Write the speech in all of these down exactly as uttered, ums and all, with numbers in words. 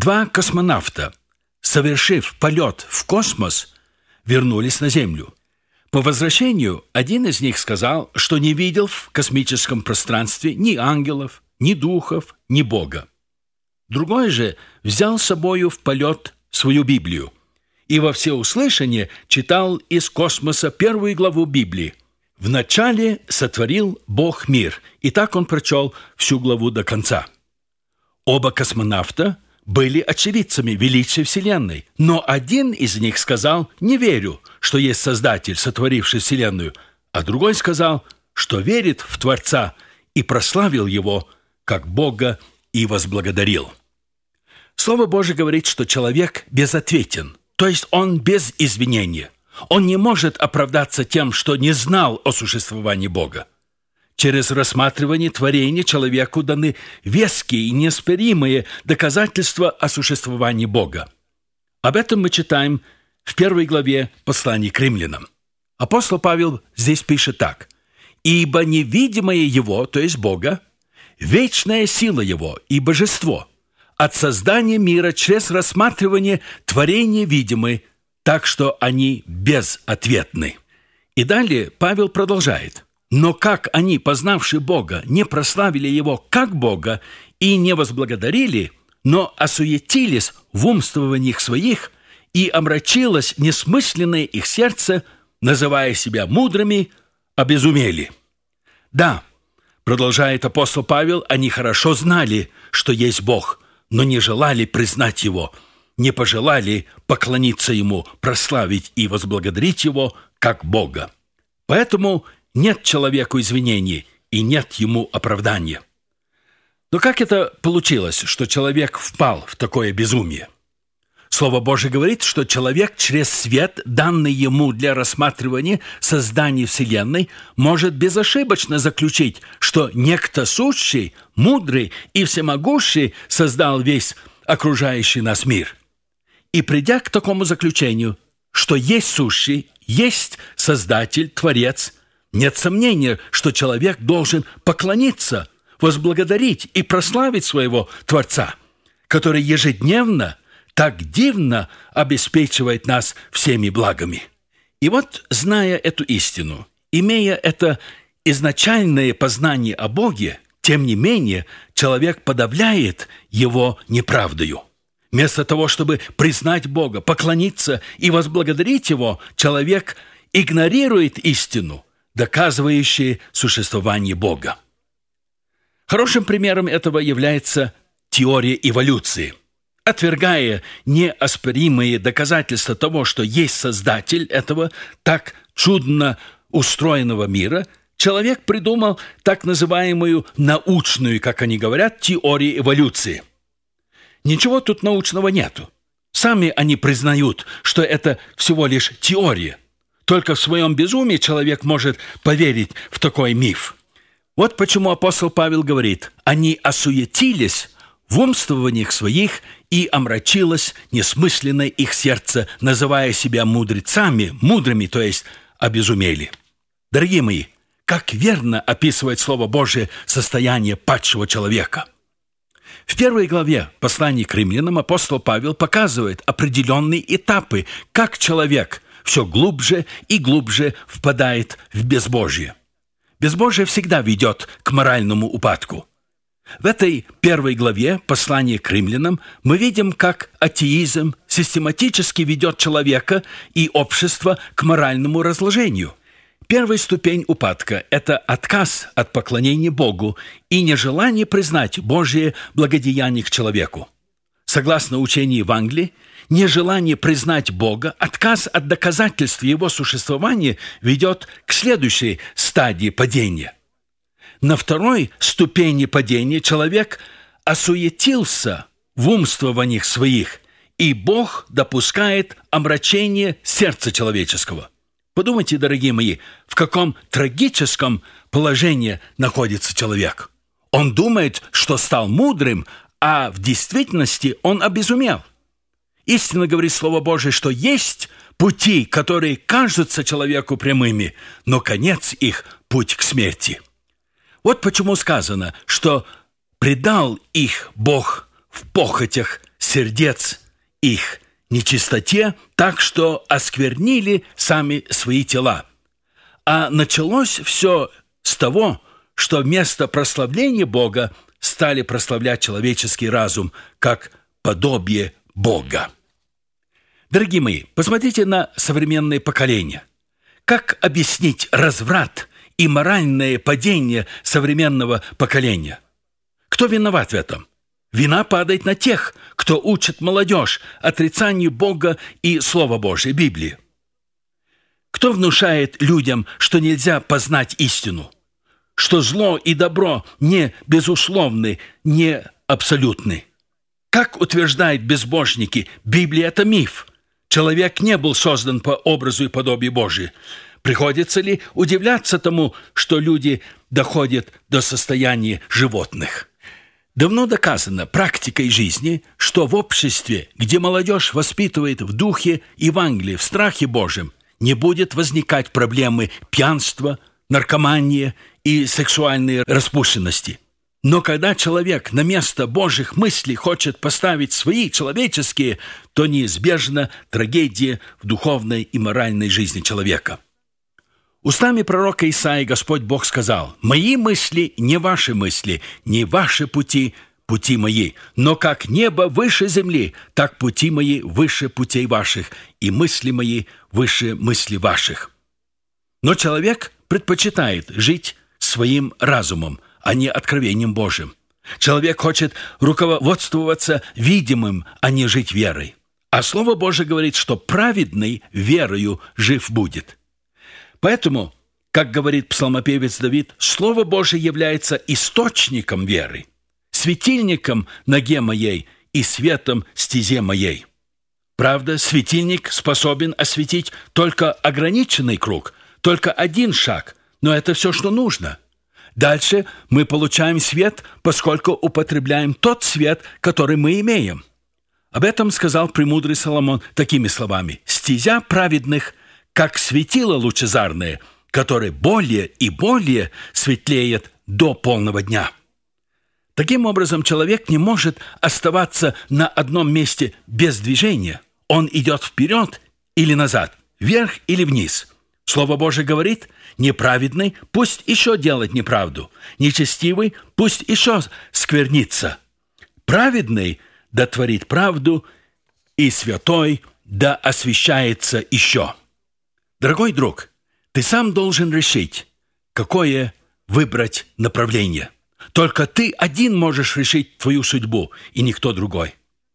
Два космонавта, совершив полет в космос, вернулись на Землю. По возвращению один из них сказал, что не видел в космическом пространстве ни ангелов, ни духов, ни Бога. Другой же взял с собою в полет свою Библию и во всеуслышание читал из космоса первую главу Библии. «Вначале сотворил Бог мир», и так он прочел всю главу до конца. Оба космонавта были очевидцами величия Вселенной, но один из них сказал: «Не верю, что есть Создатель, сотворивший Вселенную», а другой сказал, что верит в Творца и прославил Его как Бога и возблагодарил. Слово Божие говорит, что человек безответен, то есть он без извинения. Он не может оправдаться тем, что не знал о существовании Бога. Через рассматривание творения человеку даны веские и неоспоримые доказательства о существовании Бога. Об этом мы читаем в первой главе послания к римлянам. Апостол Павел здесь пишет так: «Ибо невидимое Его, то есть Бога, вечная сила Его и божество, от создания мира через рассматривание творения видимы, так что они безответны». И далее Павел продолжает: «Но как они, познавшие Бога, не прославили Его как Бога и не возблагодарили, но осуетились в умствованиях своих, и омрачилось несмысленное их сердце, называя себя мудрыми, обезумели». Да, продолжает апостол Павел, они хорошо знали, что есть Бог, но не желали признать Его, не пожелали поклониться Ему, прославить и возблагодарить Его как Бога. Поэтому нет человеку извинений и нет ему оправдания. Но как это получилось, что человек впал в такое безумие? Слово Божие говорит, что человек через свет, данный ему для рассматривания создания Вселенной, может безошибочно заключить, что некто сущий, мудрый и всемогущий создал весь окружающий нас мир. И придя к такому заключению, что есть сущий, есть Создатель, Творец, нет сомнения, что человек должен поклониться, возблагодарить и прославить своего Творца, который ежедневно так дивно обеспечивает нас всеми благами. И вот, зная эту истину, имея это изначальное познание о Боге, тем не менее, человек подавляет его неправдою. Вместо того, чтобы признать Бога, поклониться и возблагодарить Его, человек игнорирует истину, доказывающую существование Бога. Хорошим примером этого является теория эволюции. Отвергая неоспоримые доказательства того, что есть Создатель этого так чудно устроенного мира, человек придумал так называемую научную, как они говорят, теорию эволюции. Ничего тут научного нету. Сами они признают, что это всего лишь теория. Только в своем безумии человек может поверить в такой миф. Вот почему апостол Павел говорит: «Они осуетились в умствованиях своих, и омрачилось несмысленное их сердце, называя себя мудрецами, мудрыми, то есть обезумели». Дорогие мои, как верно описывает Слово Божие состояние падшего человека. В первой главе послания к римлянам апостол Павел показывает определенные этапы, как человек все глубже и глубже впадает в безбожие. Безбожие всегда ведет к моральному упадку. В этой первой главе послания к римлянам мы видим, как атеизм систематически ведет человека и общество к моральному разложению. Первая ступень упадка – это отказ от поклонения Богу и нежелание признать Божие благодеяние к человеку. Согласно учению Евангелия, нежелание признать Бога, отказ от доказательств Его существования ведет к следующей стадии падения. На второй ступени падения человек осуетился в умствованиях своих, и Бог допускает омрачение сердца человеческого. Подумайте, дорогие мои, в каком трагическом положении находится человек. Он думает, что стал мудрым, а в действительности он обезумел. Истинно говорит Слово Божие, что есть пути, которые кажутся человеку прямыми, но конец их – путь к смерти. Вот почему сказано, что предал их Бог в похотях сердец их нечистоте, так что осквернили сами свои тела. А началось все с того, что вместо прославления Бога стали прославлять человеческий разум как подобие Бога. Дорогие мои, посмотрите на современное поколение. Как объяснить разврат и моральное падение современного поколения? Кто виноват в этом? Вина падает на тех, кто учит молодежь отрицанию Бога и Слова Божия, Библии. Кто внушает людям, что нельзя познать истину, что зло и добро не безусловны, не абсолютны? Как утверждают безбожники, Библия – это миф. Человек не был создан по образу и подобию Божию. Приходится ли удивляться тому, что люди доходят до состояния животных? Давно доказано практикой жизни, что в обществе, где молодежь воспитывает в духе Евангелия, в страхе Божьем, не будет возникать проблемы пьянства, наркомании и сексуальной распущенности. Но когда человек на место Божьих мыслей хочет поставить свои человеческие, то неизбежна трагедия в духовной и моральной жизни человека. Устами пророка Исаии Господь Бог сказал: «Мои мысли не ваши мысли, не ваши пути, пути мои. Но как небо выше земли, так пути мои выше путей ваших, и мысли мои выше мыслей ваших». Но человек предпочитает жить своим разумом, а не откровением Божьим. Человек хочет руководствоваться видимым, а не жить верой. А Слово Божие говорит, что праведный верою жив будет. Поэтому, как говорит псалмопевец Давид, Слово Божие является источником веры, светильником ноге моей и светом стезе моей. Правда, светильник способен осветить только ограниченный круг, только один шаг, но это все, что нужно. Дальше мы получаем свет, поскольку употребляем тот свет, который мы имеем. Об этом сказал премудрый Соломон такими словами: «Стезя праведных, как светило лучезарное, которое более и более светлеет до полного дня». Таким образом, человек не может оставаться на одном месте без движения. Он идет вперед или назад, вверх или вниз. Слово Божие говорит: неправедный пусть еще делает неправду, нечестивый пусть еще сквернится. Праведный да творит правду, и святой да освящается еще. Дорогой друг, ты сам должен решить, какое выбрать направление. Только ты один можешь решить твою судьбу, и никто другой.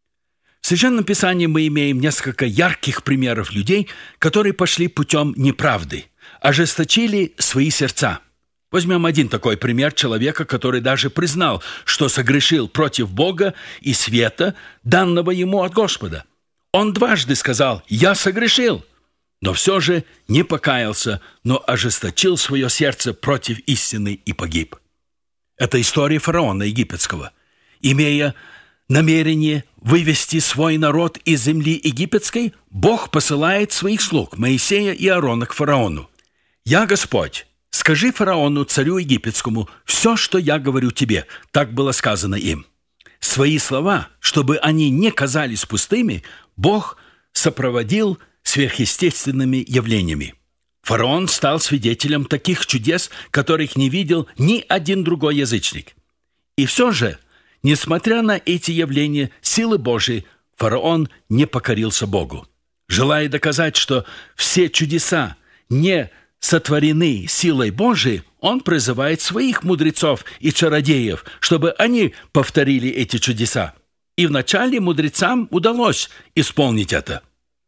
В Священном Писании мы имеем несколько ярких примеров людей, которые пошли путем неправды, ожесточили свои сердца. Возьмем один такой пример человека, который даже признал, что согрешил против Бога и света, данного ему от Господа. Он дважды сказал: «Я согрешил», но все же не покаялся, но ожесточил свое сердце против истины и погиб. Это история фараона египетского. Имея намерение вывести свой народ из земли египетской, Бог посылает своих слуг, Моисея и Аарона, к фараону. «Я Господь, скажи фараону, царю египетскому, все, что я говорю тебе», так было сказано им. Свои слова, чтобы они не казались пустыми, Бог сопроводил сверхъестественными явлениями. Фараон стал свидетелем таких чудес, которых не видел ни один другой язычник. И все же, несмотря на эти явления силы Божией, фараон не покорился Богу. Желая доказать, что все чудеса не сотворены силой Божией, он призывает своих мудрецов и чародеев, чтобы они повторили эти чудеса. И вначале мудрецам удалось исполнить это.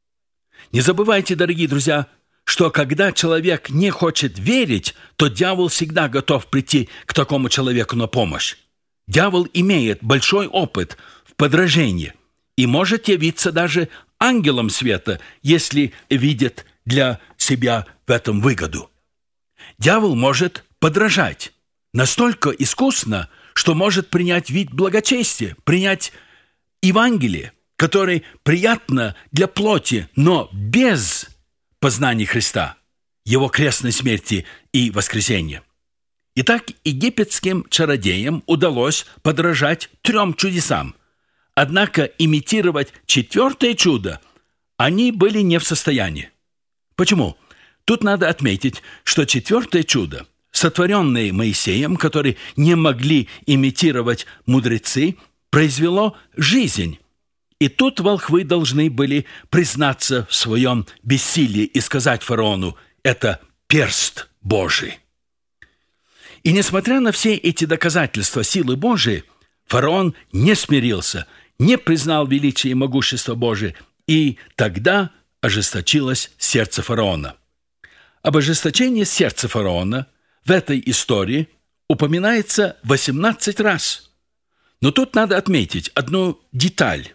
Не забывайте, дорогие друзья, что когда человек не хочет верить, то дьявол всегда готов прийти к такому человеку на помощь. Дьявол имеет большой опыт в подражении и может явиться даже ангелом света, если видит для себя в этом выгоду. Дьявол может подражать настолько искусно, что может принять вид благочестия, принять Евангелие, которое приятно для плоти, но без познания Христа, Его крестной смерти и воскресения. Итак, египетским чародеям удалось подражать трем чудесам. Однако имитировать четвертое чудо они были не в состоянии. Почему? Тут надо отметить, что четвертое чудо, сотворенное Моисеем, который не могли имитировать мудрецы, произвело жизнь. И тут волхвы должны были признаться в своем бессилии и сказать фараону: «Это перст Божий». И несмотря на все эти доказательства силы Божией, фараон не смирился, не признал величие и могущество Божие, и тогда ожесточилось сердце фараона. Об ожесточении сердца фараона в этой истории упоминается восемнадцать раз. Но тут надо отметить одну деталь.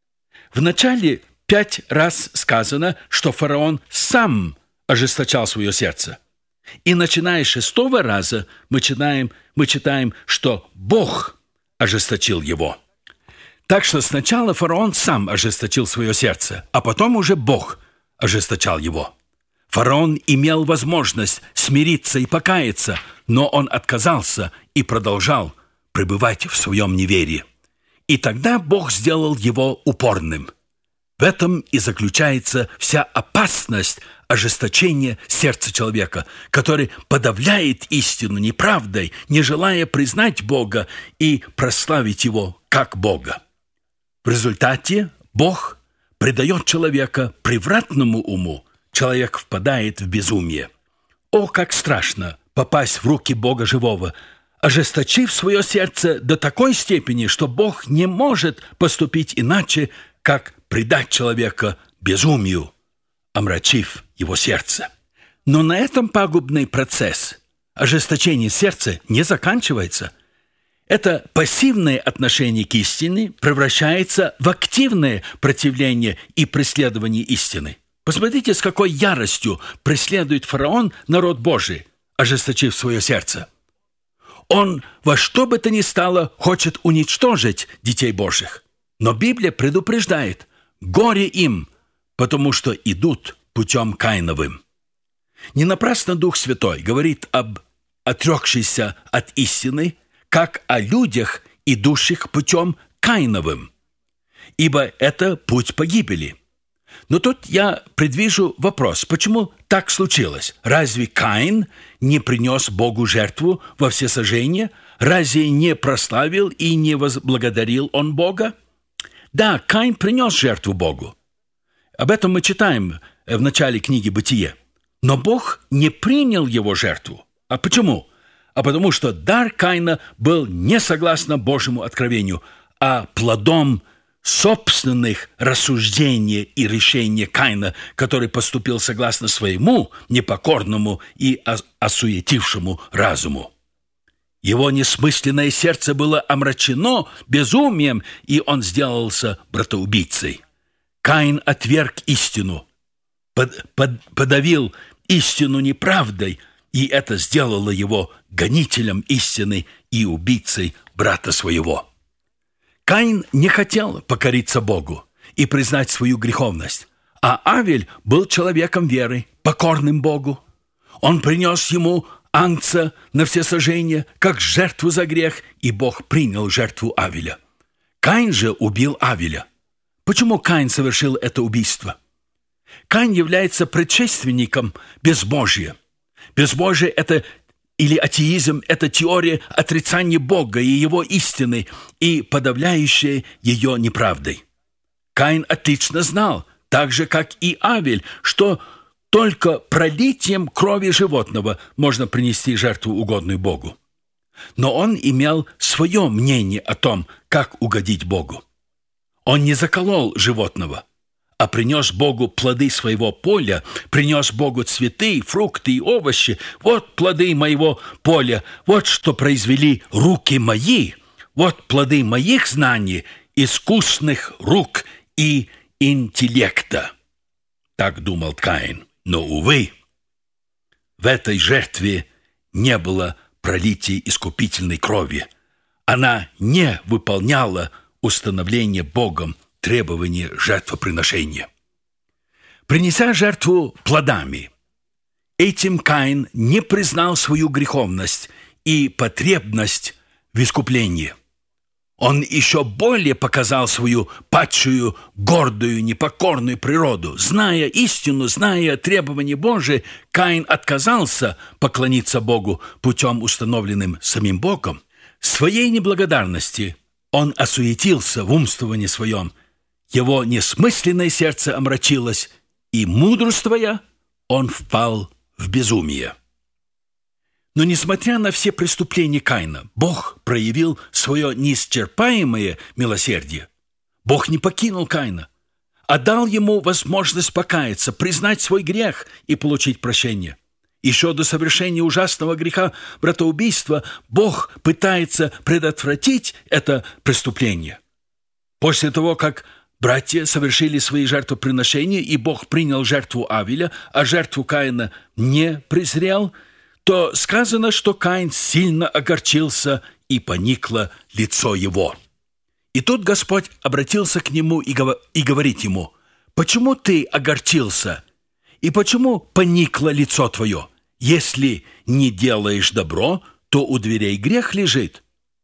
Вначале пять раз сказано, что фараон сам ожесточал свое сердце. И начиная с шестого раза мы читаем, мы читаем, что Бог ожесточил его. Так что сначала фараон сам ожесточил свое сердце, а потом уже Бог ожесточал его. Фараон имел возможность смириться и покаяться, но он отказался и продолжал пребывать в своем неверии. И тогда Бог сделал его упорным. В этом и заключается вся опасность ожесточения сердца человека, который подавляет истину неправдой, не желая признать Бога и прославить Его как Бога. В результате Бог предает человека превратному уму, человек впадает в безумие. О, как страшно попасть в руки Бога живого, ожесточив свое сердце до такой степени, что Бог не может поступить иначе, как предать человека безумию, омрачив его сердце. Но на этом пагубный процесс ожесточения сердца не заканчивается. Это пассивное отношение к истине превращается в активное противление и преследование истины. Посмотрите, с какой яростью преследует фараон народ Божий, ожесточив свое сердце. Он во что бы то ни стало хочет уничтожить детей Божьих. Но Библия предупреждает: горе им, потому что идут путем Каиновым. Не напрасно Дух Святой говорит об отрекшейся от истины, как о людях, идущих путем Каиновым, ибо это путь погибели. Но тут я предвижу вопрос: почему так случилось? Разве Каин не принес Богу жертву во всесожжение? Разве не прославил и не возблагодарил он Бога? Да, Каин принес жертву Богу. Об этом мы читаем в начале книги «Бытие». Но Бог не принял его жертву. А почему? А потому что дар Каина был не согласно Божьему откровению, а плодом собственных рассуждений и решений Каина, который поступил согласно своему непокорному и осуетившему разуму. Его несмысленное сердце было омрачено безумием, и он сделался братоубийцей. Каин отверг истину, под, под, подавил истину неправдой, и это сделало его гонителем истины и убийцей брата своего. Каин не хотел покориться Богу и признать свою греховность, а Авель был человеком веры, покорным Богу. Он принес ему агнца на всесожжение, как жертву за грех, и Бог принял жертву Авеля. Каин же убил Авеля. Почему Каин совершил это убийство? Каин является предшественником безбожия. Безбожие – это или атеизм – это теория отрицания Бога и Его истины и подавляющая ее неправдой. Каин отлично знал, так же, как и Авель, что только пролитием крови животного можно принести жертву, угодную Богу. Но он имел свое мнение о том, как угодить Богу. Он не заколол животного, а принес Богу плоды своего поля, принес Богу цветы, фрукты и овощи. Вот плоды моего поля, вот что произвели руки мои, вот плоды моих знаний, искусных рук и интеллекта. Так думал Каин. Но, увы, в этой жертве не было пролития искупительной крови. Она не выполняла установление Богом требования жертвоприношения. Принеся жертву плодами, этим Каин не признал свою греховность и потребность в искуплении. Он еще более показал свою падшую, гордую, непокорную природу. Зная истину, зная требования Божии, Каин отказался поклониться Богу путем, установленным самим Богом. Своей неблагодарности он осуетился в умствовании своем. Его несмысленное сердце омрачилось, и, мудрствуя, он впал в безумие. Но, несмотря на все преступления Каина, Бог проявил свое неисчерпаемое милосердие. Бог не покинул Каина, а дал ему возможность покаяться, признать свой грех и получить прощение. Еще до совершения ужасного греха братоубийства Бог пытается предотвратить это преступление. После того, как братья совершили свои жертвоприношения, и Бог принял жертву Авеля, а жертву Каина не презрел, то сказано, что Каин сильно огорчился, и поникло лицо его. И тут Господь обратился к нему и, гов... и говорит ему: «Почему ты огорчился? И почему поникло лицо твое? Если не делаешь добро, то у дверей грех лежит.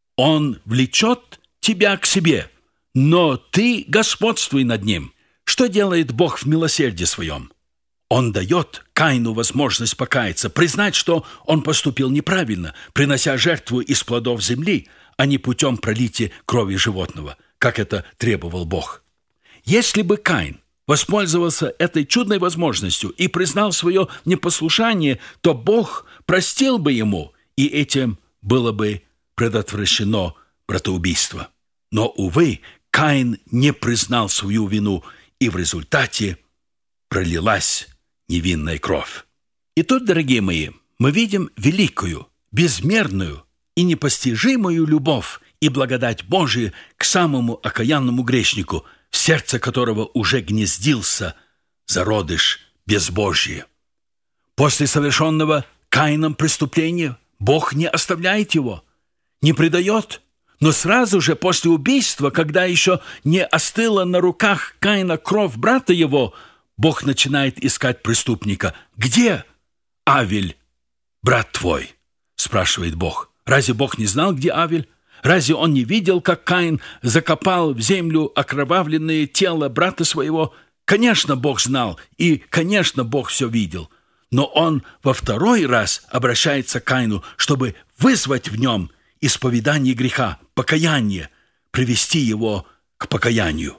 Он влечет тебя к себе, но ты господствуй над ним». Что делает Бог в милосердии своем? Он дает Каину возможность покаяться, признать, что он поступил неправильно, принося жертву из плодов земли, а не путем пролития крови животного, как это требовал Бог. Если бы Каин воспользовался этой чудной возможностью и признал свое непослушание, то Бог простил бы ему, и этим было бы предотвращено братоубийство. Но, увы, Каин не признал свою вину, и в результате пролилась невинная кровь. И тут, дорогие мои, мы видим великую, безмерную и непостижимую любовь и благодать Божию к самому окаянному грешнику, в сердце которого уже гнездился зародыш безбожия. После совершенного Каином преступления Бог не оставляет его, не предает, но сразу же после убийства, когда еще не остыла на руках Каина кровь брата его, Бог начинает искать преступника. «Где Авель, брат твой?» – спрашивает Бог. Разве Бог не знал, где Авель? Разве он не видел, как Каин закопал в землю окровавленное тело брата своего? Конечно, Бог знал, и, конечно, Бог все видел. Но он во второй раз обращается к Каину, чтобы вызвать в нем исповедание греха, покаяние, привести его к покаянию.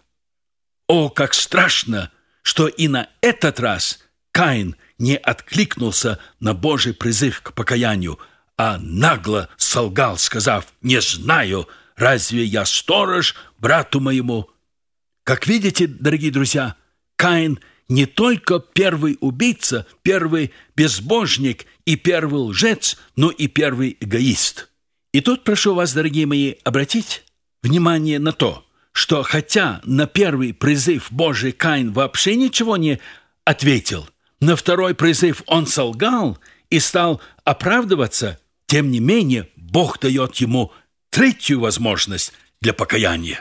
О, как страшно, что и на этот раз Каин не откликнулся на Божий призыв к покаянию, а нагло солгал, сказав: «Не знаю, разве я сторож брату моему?» Как видите, дорогие друзья, Каин не только первый убийца, первый безбожник и первый лжец, но и первый эгоист. И тут прошу вас, дорогие мои, обратить внимание на то, что хотя на первый призыв Божий Каин вообще ничего не ответил, на второй призыв он солгал и стал оправдываться, тем не менее Бог дает ему третью возможность для покаяния.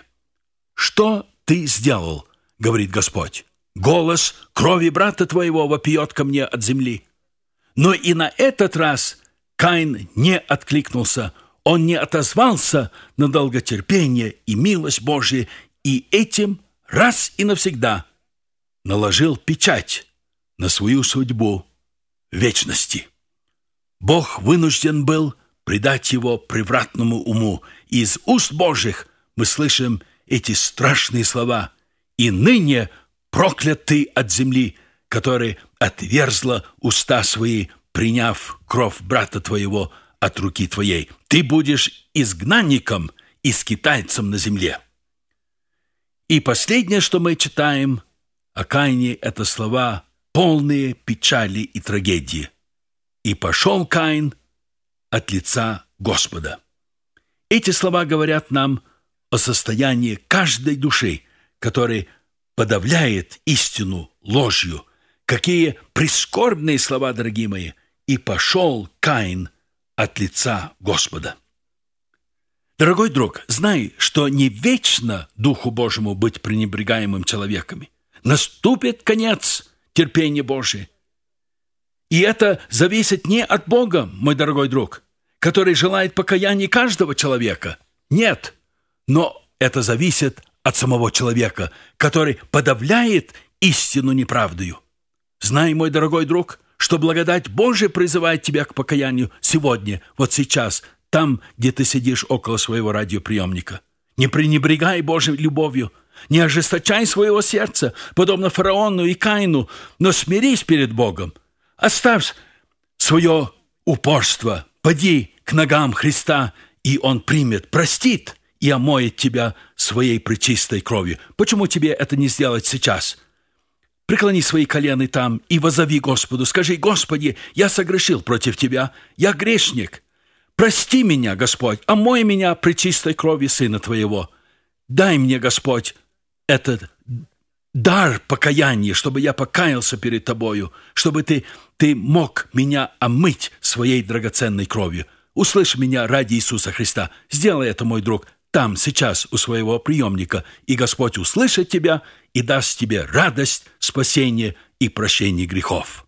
«Что ты сделал?» — говорит Господь. «Голос крови брата твоего вопиет ко мне от земли». Но и на этот раз Каин не откликнулся. Он не отозвался на долготерпение и милость Божию, и этим раз и навсегда наложил печать на свою судьбу вечности. Бог вынужден был предать его превратному уму, и из уст Божьих мы слышим эти страшные слова: «И ныне проклят ты от земли, которая отверзла уста свои, приняв кровь брата твоего от руки твоей. Ты будешь изгнанником и скитальцем на земле». И последнее, что мы читаем о Каине, это слова, полные печали и трагедии. «И пошел Каин от лица Господа». Эти слова говорят нам о состоянии каждой души, которая подавляет истину ложью. Какие прискорбные слова, дорогие мои! «И пошел Каин от лица Господа». Дорогой друг, знай, что не вечно Духу Божьему быть пренебрегаемым человеками. Наступит конец терпения Божия. И это зависит не от Бога, мой дорогой друг, который желает покаяния каждого человека. Нет, Но это зависит от самого человека, который подавляет истину неправдою. Знай, мой дорогой друг, что благодать Божия призывает тебя к покаянию сегодня, вот сейчас, там, где ты сидишь около своего радиоприемника. Не пренебрегай Божьей любовью, не ожесточай своего сердца, подобно фараону и Каину, но смирись перед Богом. Оставь свое упорство, поди к ногам Христа, и Он примет, простит и омоет тебя своей пречистой кровью. Почему тебе это не сделать сейчас? Преклони свои колени там и воззови Господу. Скажи: Господи, я согрешил против Тебя, я грешник. Прости меня, Господь, омой меня пречистой кровью Сына Твоего. Дай мне, Господь, этот дар покаяния, чтобы я покаялся перед Тобою, чтобы Ты, ты мог меня омыть своей драгоценной кровью. Услышь меня ради Иисуса Христа. Сделай это, мой друг, там, сейчас, у своего приемника, и Господь услышит тебя и даст тебе радость, спасение и прощение грехов.